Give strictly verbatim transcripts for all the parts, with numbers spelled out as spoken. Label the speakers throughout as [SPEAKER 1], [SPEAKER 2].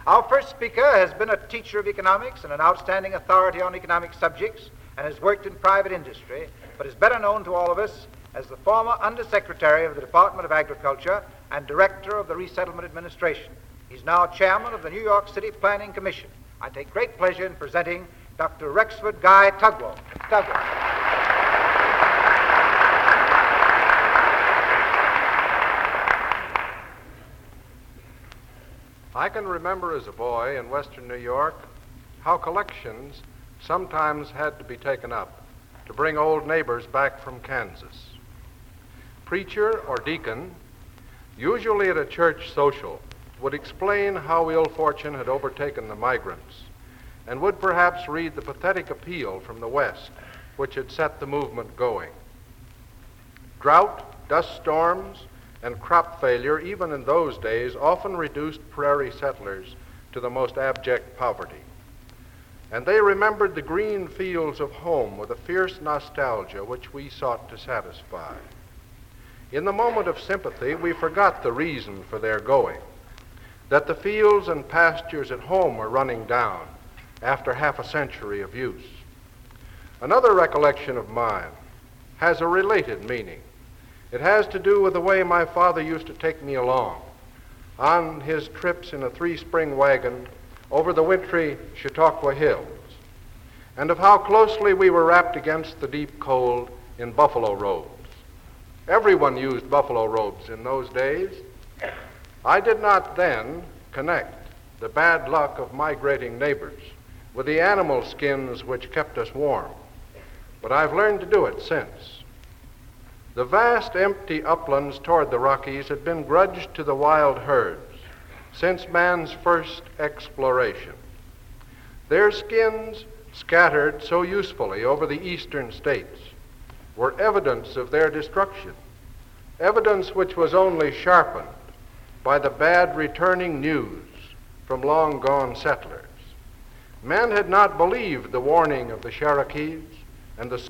[SPEAKER 1] Our first speaker has been a teacher of economics and an outstanding authority on economic subjects and has worked in private industry, but is better known to all of us as the former Undersecretary of the Department of Agriculture and Director of the Resettlement Administration. He's now Chairman of the New York City Planning Commission. I take great pleasure in presenting Doctor Rexford Guy Tugwell. Tugwell.
[SPEAKER 2] I can remember as a boy in western New York how collections sometimes had to be taken up to bring old neighbors back from Kansas. Preacher or deacon, usually at a church social, would explain how ill fortune had overtaken the migrants and would perhaps read the pathetic appeal from the West which had set the movement going. Drought, dust storms, and crop failure, even in those days, often reduced prairie settlers to the most abject poverty. And they remembered the green fields of home with a fierce nostalgia which we sought to satisfy. In the moment of sympathy, we forgot the reason for their going, that the fields and pastures at home were running down after half a century of use. Another recollection of mine has a related meaning. It has to do with the way my father used to take me along on his trips in a three-spring wagon over the wintry Chautauqua Hills, and of how closely we were wrapped against the deep cold in buffalo robes. Everyone used buffalo robes in those days. I did not then connect the bad luck of migrating neighbors with the animal skins which kept us warm, but I've learned to do it since. The vast empty uplands toward the Rockies had been grudged to the wild herds since man's first exploration. Their skins, scattered so usefully over the eastern states, were evidence of their destruction, evidence which was only sharpened by the bad returning news from long-gone settlers. Men had not believed the warning of the Cherokees and the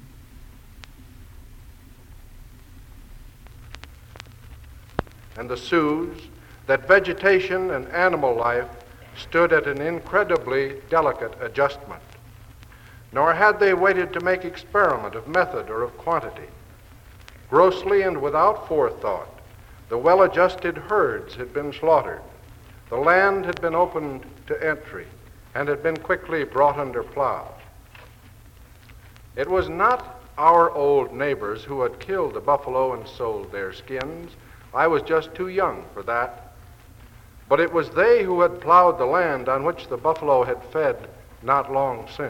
[SPEAKER 2] and the Sioux that vegetation and animal life stood at an incredibly delicate adjustment. Nor had they waited to make experiment of method or of quantity. Grossly and without forethought, the well-adjusted herds had been slaughtered. The land had been opened to entry and had been quickly brought under plow. It was not our old neighbors who had killed the buffalo and sold their skins. I was just too young for that. But it was they who had plowed the land on which the buffalo had fed not long since.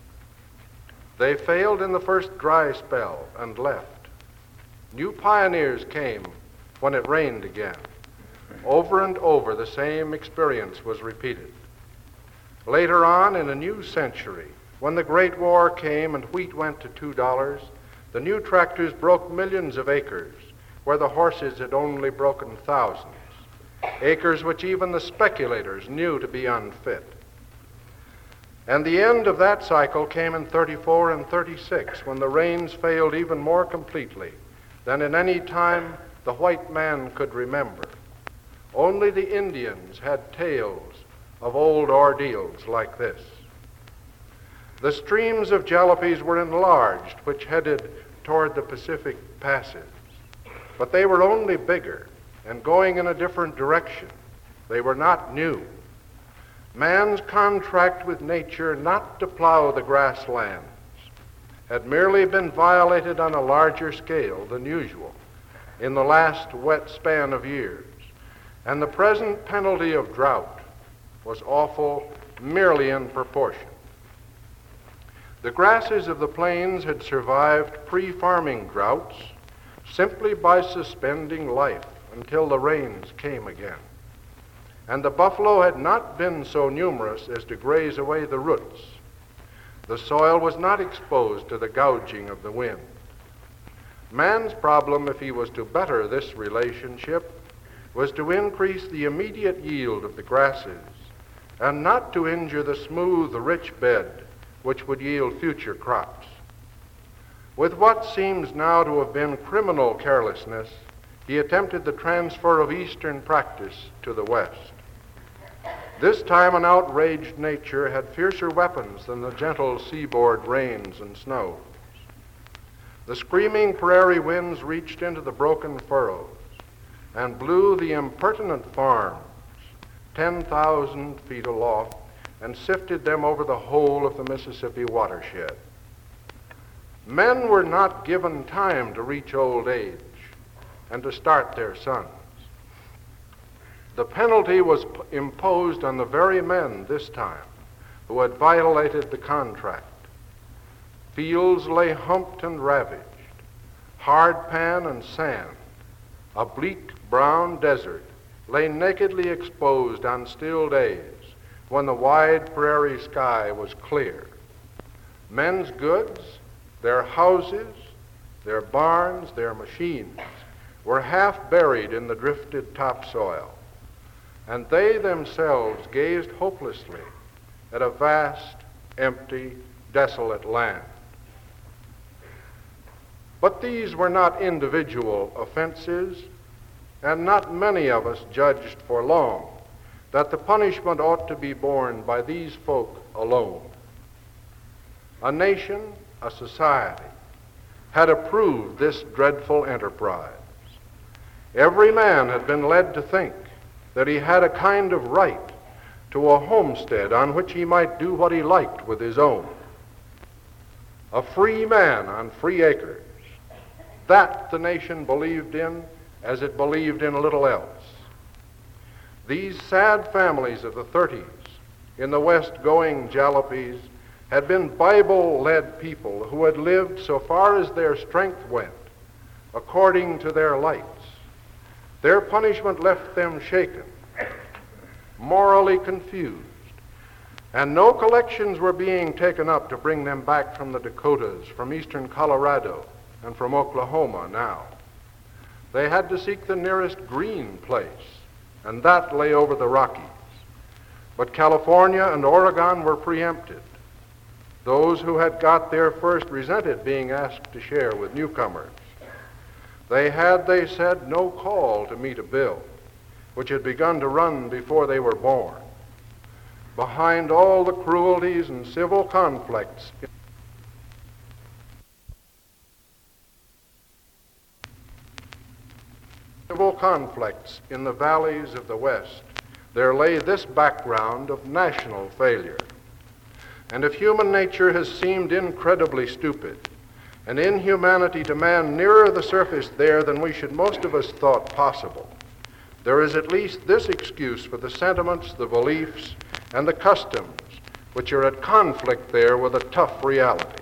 [SPEAKER 2] They failed in the first dry spell and left. New pioneers came when it rained again. Over and over, the same experience was repeated. Later on, in a new century, when the Great War came and wheat went to two dollars, the new tractors broke millions of acres where the horses had only broken thousands, acres which even the speculators knew to be unfit. And the end of that cycle came in thirty-four and thirty-six, when the rains failed even more completely than in any time the white man could remember. Only the Indians had tales of old ordeals like this. The streams of Jalopies were enlarged, which headed toward the Pacific Passage, but they were only bigger and going in a different direction. They were not new. Man's contract with nature not to plow the grasslands had merely been violated on a larger scale than usual in the last wet span of years, and the present penalty of drought was awful merely in proportion. The grasses of the plains had survived pre-farming droughts simply by suspending life until the rains came again. And the buffalo had not been so numerous as to graze away the roots. The soil was not exposed to the gouging of the wind. Man's problem, if he was to better this relationship, was to increase the immediate yield of the grasses and not to injure the smooth, rich bed which would yield future crops. With what seems now to have been criminal carelessness, he attempted the transfer of Eastern practice to the West. This time an outraged nature had fiercer weapons than the gentle seaboard rains and snows. The screaming prairie winds reached into the broken furrows and blew the impertinent farms ten thousand feet aloft and sifted them over the whole of the Mississippi watershed. Men were not given time to reach old age and to start their sons. The penalty was p- imposed on the very men this time who had violated the contract. Fields lay humped and ravaged, hard pan and sand, a bleak brown desert lay nakedly exposed on still days when the wide prairie sky was clear. Men's goods, their houses, their barns, their machines were half buried in the drifted topsoil, and they themselves gazed hopelessly at a vast, empty, desolate land. But these were not individual offenses, and not many of us judged for long that the punishment ought to be borne by these folk alone. A nation, a society, had approved this dreadful enterprise. Every man had been led to think that he had a kind of right to a homestead on which he might do what he liked with his own. A free man on free acres. That the nation believed in as it believed in little else. These sad families of the thirties in the west-going jalopies had been Bible-led people who had lived so far as their strength went, according to their lights. Their punishment left them shaken, morally confused, and no collections were being taken up to bring them back from the Dakotas, from eastern Colorado, and from Oklahoma now. They had to seek the nearest green place, and that lay over the Rockies. But California and Oregon were preempted. Those who had got there first resented being asked to share with newcomers. They had, they said, no call to meet a bill, which had begun to run before they were born. Behind all the cruelties and civil conflicts civil conflicts in the valleys of the West, there lay this background of national failure. And if human nature has seemed incredibly stupid, and inhumanity to man nearer the surface there than we should most of us thought possible, there is at least this excuse for the sentiments, the beliefs, and the customs which are at conflict there with a tough reality.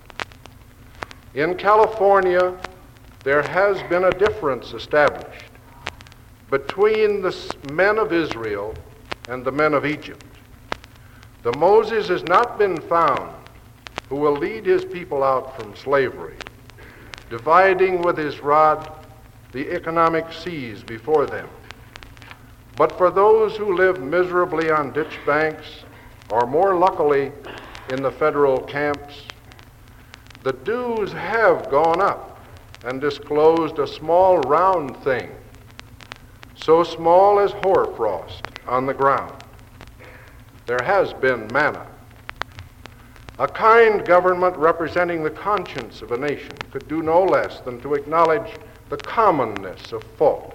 [SPEAKER 2] In California, there has been a difference established between the men of Israel and the men of Egypt. The Moses has not been found who will lead his people out from slavery, dividing with his rod the economic seas before them. But for those who live miserably on ditch banks, or more luckily in the federal camps, the dues have gone up and disclosed a small round thing, so small as hoarfrost on the ground. There has been manna. A kind government representing the conscience of a nation could do no less than to acknowledge the commonness of fault.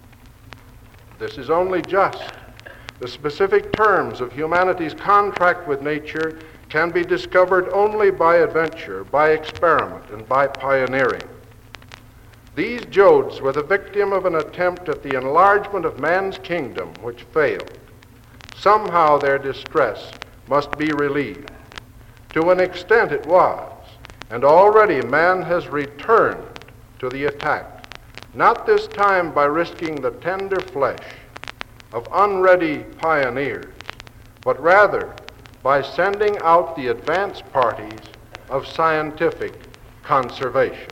[SPEAKER 2] This is only just. The specific terms of humanity's contract with nature can be discovered only by adventure, by experiment, and by pioneering. These Jodes were the victim of an attempt at the enlargement of man's kingdom which failed. Somehow their distress must be relieved. To an extent it was, and already man has returned to the attack, not this time by risking the tender flesh of unready pioneers, but rather by sending out the advance parties of scientific conservation.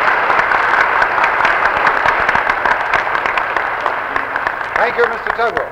[SPEAKER 1] Thank you, Mister Tugwell.